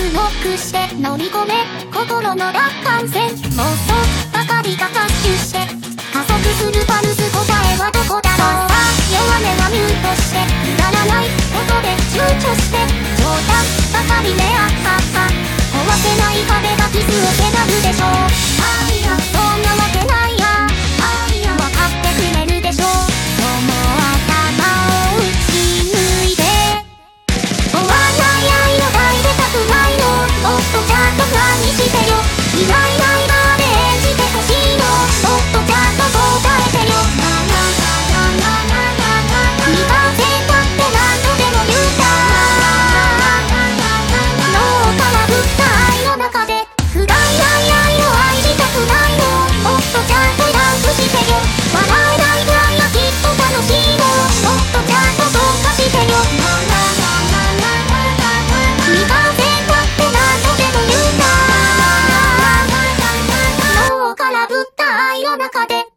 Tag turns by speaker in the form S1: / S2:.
S1: ノックして飲み込め心の楽観線妄想ばかりが合集して加速するパルス答えはどこだろうさ弱音はミュートしてくだらないことで躊躇して冗談ばかりねあっはっは壊せない壁が傷をせなるでしょうあいやそんなわけないやあいや分かってくれるでしょうその頭を打ち抜いて終わらない愛の抱いてたくないのもっとちゃんと何してよいないいないまで演じてほしいのもっとちゃんと答えてよ未完成だって何度でも言うた脳からぶった愛の中で不甲斐ない愛を愛したくないのもっとちゃんとダンスしてよ笑えないくらいはきっと楽しいのもっとちゃんとそうかしてよ未完成だって何度でも言うた脳からぶった愛の中で